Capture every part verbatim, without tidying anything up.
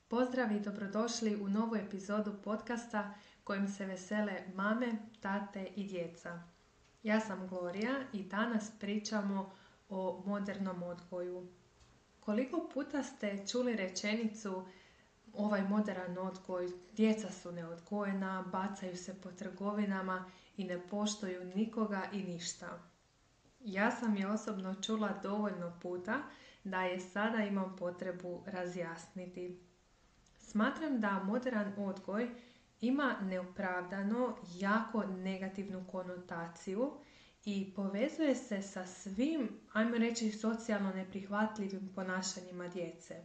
Pozdrav i dobrodošli u novu epizodu podcasta kojim se vesele mame, tate i djeca. Ja sam Gloria i danas pričamo o modernom odgoju. Koliko puta ste čuli rečenicu ovaj moderan odgoj, djeca su neodgojena, bacaju se po trgovinama i ne poštuju nikoga i ništa. Ja sam je osobno čula dovoljno puta da je sada imam potrebu razjasniti. Smatram da moderan odgoj ima neopravdano jako negativnu konotaciju i povezuje se sa svim, ajmo reći, socijalno neprihvatljivim ponašanjima djece.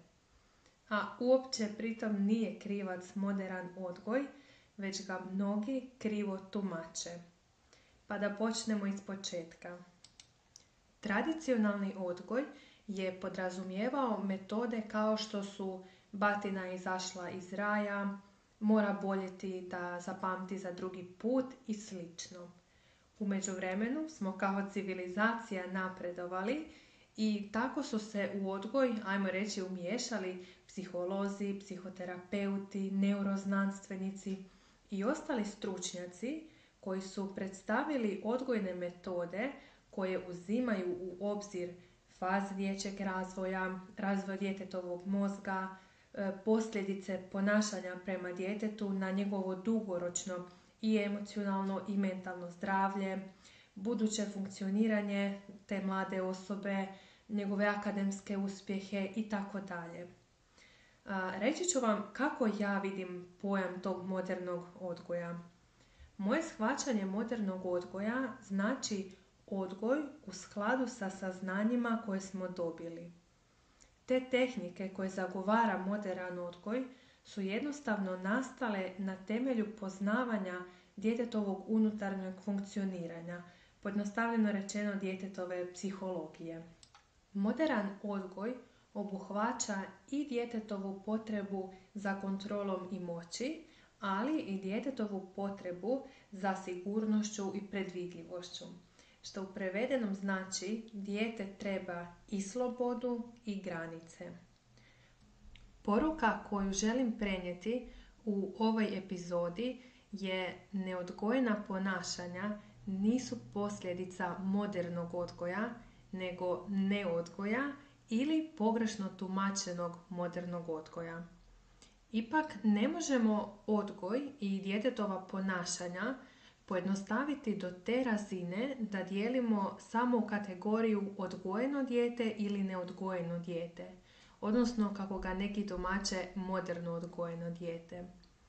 A uopće pritom nije krivac moderan odgoj, već ga mnogi krivo tumače. Pa da počnemo iz početka. Tradicionalni odgoj je podrazumijevao metode kao što su batina je izašla iz raja, mora boljeti da zapamti za drugi put i slično. U međuvremenu smo kao civilizacija napredovali i tako su se u odgoj, ajmo reći, umiješali psiholozi, psihoterapeuti, neuroznanstvenici i ostali stručnjaci koji su predstavili odgojne metode koje uzimaju u obzir faze dječjeg razvoja, razvoj djetetovog mozga, posljedice ponašanja prema djetetu na njegovo dugoročno i emocionalno i mentalno zdravlje, buduće funkcioniranje te mlade osobe, njegove akademske uspjehe i tako dalje. Reći ću vam kako ja vidim pojam tog modernog odgoja. Moje shvaćanje modernog odgoja znači odgoj u skladu sa saznanjima koje smo dobili. Te tehnike koje zagovara moderan odgoj su jednostavno nastale na temelju poznavanja djetetovog unutarnjeg funkcioniranja, pojednostavljeno rečeno djetetove psihologije. Moderan odgoj obuhvaća i djetetovu potrebu za kontrolom i moći, ali i djetetovu potrebu za sigurnošću i predvidljivošću, što u prevedenom znači dijete treba i slobodu i granice. Poruka koju želim prenijeti u ovoj epizodi je neodgojena ponašanja nisu posljedica modernog odgoja, nego neodgoja ili pogrešno tumačenog modernog odgoja. Ipak ne možemo odgoj i djetetova ponašanja pojednostaviti do te razine da dijelimo samo u kategoriju odgojeno dijete ili neodgojeno dijete, odnosno kako ga neki tumače moderno odgojeno dijete.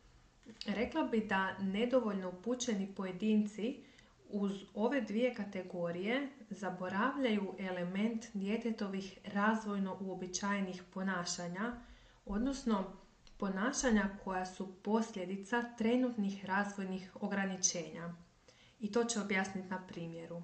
Rekla bi da nedovoljno upućeni pojedinci uz ove dvije kategorije zaboravljaju element djetetovih razvojno uobičajenih ponašanja, odnosno ponašanja koja su posljedica trenutnih razvojnih ograničenja. I to ću objasniti na primjeru.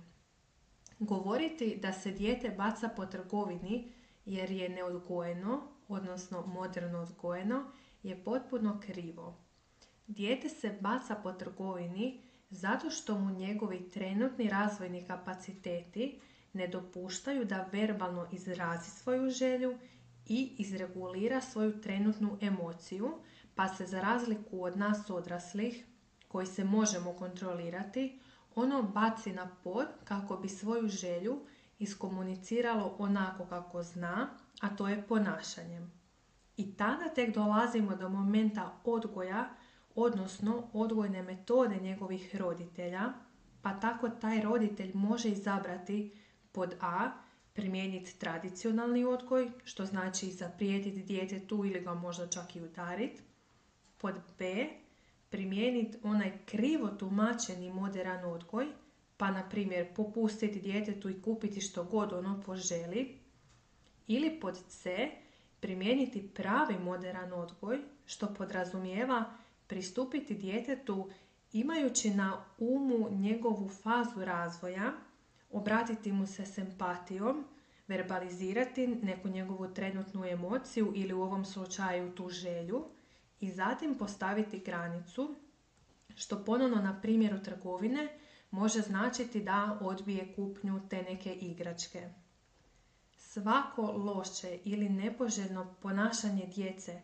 Govoriti da se dijete baca po trgovini jer je neodgojeno, odnosno moderno odgojeno, je potpuno krivo. Dijete se baca po trgovini zato što mu njegovi trenutni razvojni kapaciteti ne dopuštaju da verbalno izrazi svoju želju i izregulira svoju trenutnu emociju, pa se za razliku od nas odraslih, koji se možemo kontrolirati, ono baci na pod kako bi svoju želju iskomuniciralo onako kako zna, a to je ponašanjem. I tada tek dolazimo do momenta odgoja, odnosno odgojne metode njegovih roditelja, pa tako taj roditelj može izabrati pod A, primijeniti tradicionalni odgoj, što znači zaprijetiti djetetu ili ga možda čak i udariti. Pod B, primijeniti onaj krivo tumačeni moderan odgoj, pa na primjer popustiti djetetu i kupiti što god ono poželi. Ili pod C, primijeniti pravi moderan odgoj, što podrazumijeva pristupiti djetetu imajući na umu njegovu fazu razvoja, obratiti mu se s empatijom, verbalizirati neku njegovu trenutnu emociju ili u ovom slučaju tu želju i zatim postaviti granicu, što ponovno na primjeru trgovine može značiti da odbije kupnju te neke igračke. Svako loše ili nepoželjno ponašanje djece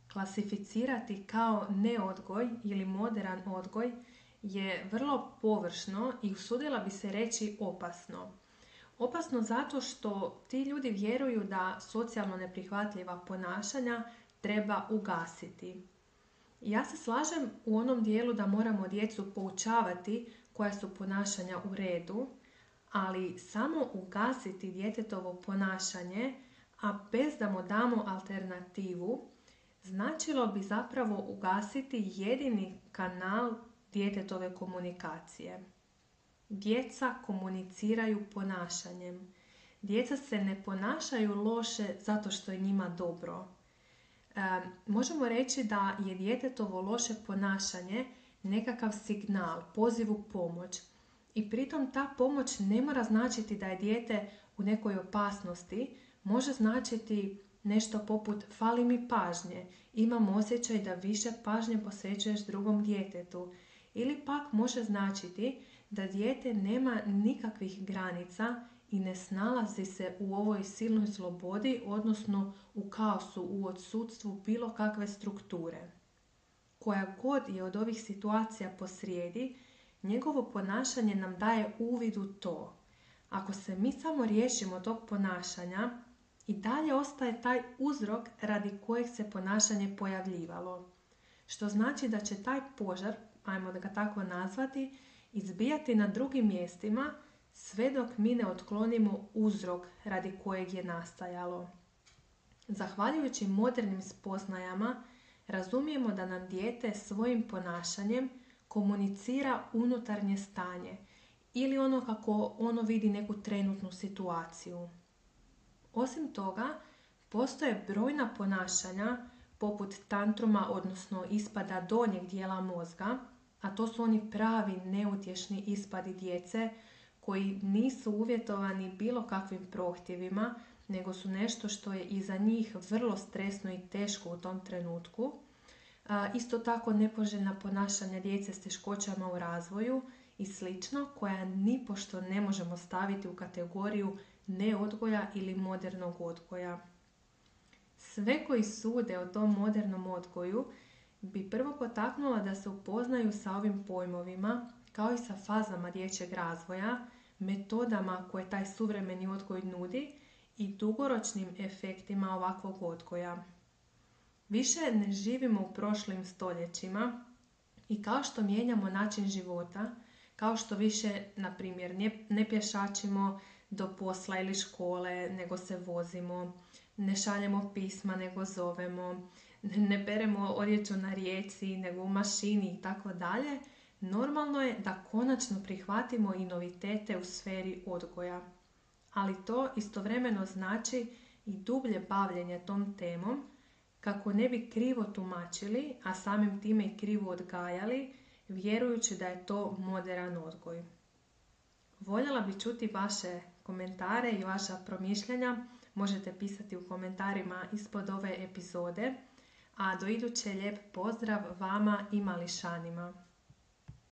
klasificirati kao neodgoj ili moderan odgoj je vrlo površno i usudila bi se reći opasno. Opasno zato što ti ljudi vjeruju da socijalno neprihvatljiva ponašanja treba ugasiti. Ja se slažem u onom dijelu da moramo djecu poučavati koja su ponašanja u redu, ali samo ugasiti djetetovo ponašanje, a bez da mu damo alternativu, značilo bi zapravo ugasiti jedini kanal djetetove komunikacije. Djeca komuniciraju ponašanjem. Djeca se ne ponašaju loše zato što je njima dobro. E, možemo reći da je djetetovo loše ponašanje nekakav signal, poziv u pomoć. I pritom ta pomoć ne mora značiti da je dijete u nekoj opasnosti, može značiti nešto poput fali mi pažnje, imam osjećaj da više pažnje posvećuješ drugom djetetu. Ili pak može značiti da dijete nema nikakvih granica i ne snalazi se u ovoj silnoj slobodi, odnosno u kaosu, u odsustvu bilo kakve strukture. Koja god je od ovih situacija posrijedi, njegovo ponašanje nam daje uvid u to. Ako se mi samo riješimo tog ponašanja, i dalje ostaje taj uzrok radi kojeg se ponašanje pojavljivalo. Što znači da će taj požar, ajmo da ga tako nazvati, izbijati na drugim mjestima sve dok mi ne otklonimo uzrok radi kojeg je nastajalo. Zahvaljujući modernim spoznajama, razumijemo da nam dijete svojim ponašanjem komunicira unutarnje stanje ili ono kako ono vidi neku trenutnu situaciju. Osim toga, postoje brojna ponašanja poput tantruma, odnosno ispada donjeg dijela mozga, a to su oni pravi neutješni ispadi djece koji nisu uvjetovani bilo kakvim prohtjevima, nego su nešto što je i za njih vrlo stresno i teško u tom trenutku. Isto tako nepoželjna ponašanja djece s teškoćama u razvoju i slično, koja nipošto ne možemo staviti u kategoriju neodgoja ili modernog odgoja. Sve koji sude o tom modernom odgoju bi prvo potaknula da se upoznaju sa ovim pojmovima, kao i sa fazama dječjeg razvoja, metodama koje taj suvremeni odgoj nudi i dugoročnim efektima ovakvog odgoja. Više ne živimo u prošlim stoljećima i kao što mijenjamo način života, kao što više, na primjer, ne pješačimo do posla ili škole, nego se vozimo, ne šaljemo pisma, nego zovemo, ne beremo odjeću na rijeci, nego u mašini i tako dalje, normalno je da konačno prihvatimo i novitete u sferi odgoja. Ali to istovremeno znači i dublje bavljenje tom temom, kako ne bi krivo tumačili, a samim time i krivo odgajali, vjerujući da je to moderan odgoj. Voljela bi čuti vaše komentare i vaša promišljanja. Možete pisati u komentarima ispod ove epizode. A do iduće lijep pozdrav vama i mališanima.